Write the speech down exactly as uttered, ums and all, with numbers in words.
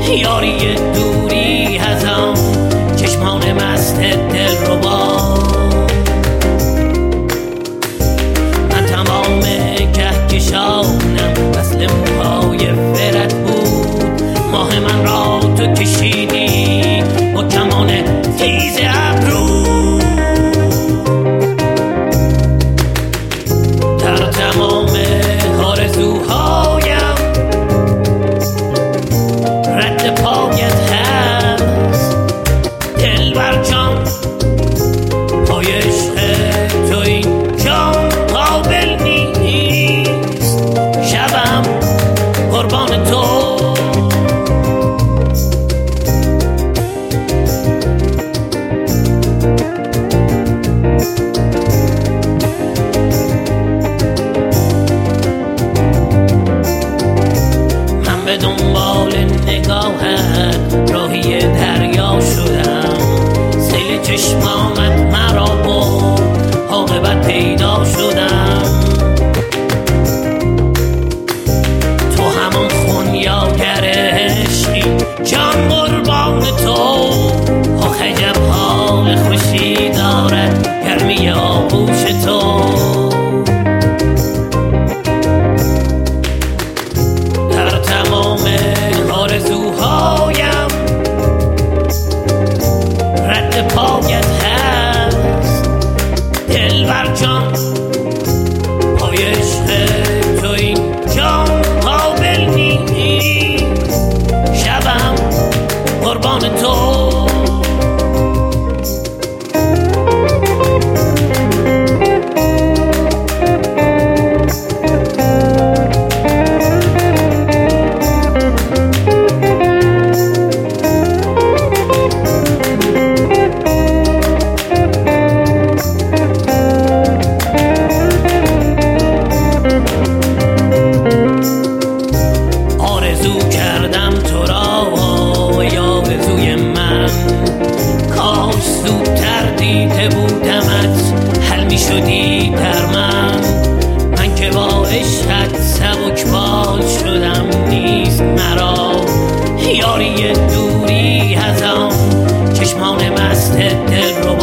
یاری دوری ازم چشمان مست دل رو با من تمام کهکشانم وصل موهای فرد بود. ماه من را تو کشیدی با کمان تیز ابرو. در تمام آرزوهایم رد پایت هست دلبر جان. پای عشق تو این جان قابل نیست. شبم قربان تو به دنبال نگاهت راهی دریا شدم. سیل چشمانت مرا برد عاقبت پیدا شدم. تو همون خونیاگر عشقی جان قربان تو. آخ عجب حال خوشی دارد گرمی آغوش تو. آرزوهایم رد پایت هست دلبر جان. پای عشق تو این جان قابل نیست. شبم قربان تو. بودمت حل می شدی در من. من که با عشقت سبک بال شدم نیست مرا یاری دوری ازم چشمان مست دل رو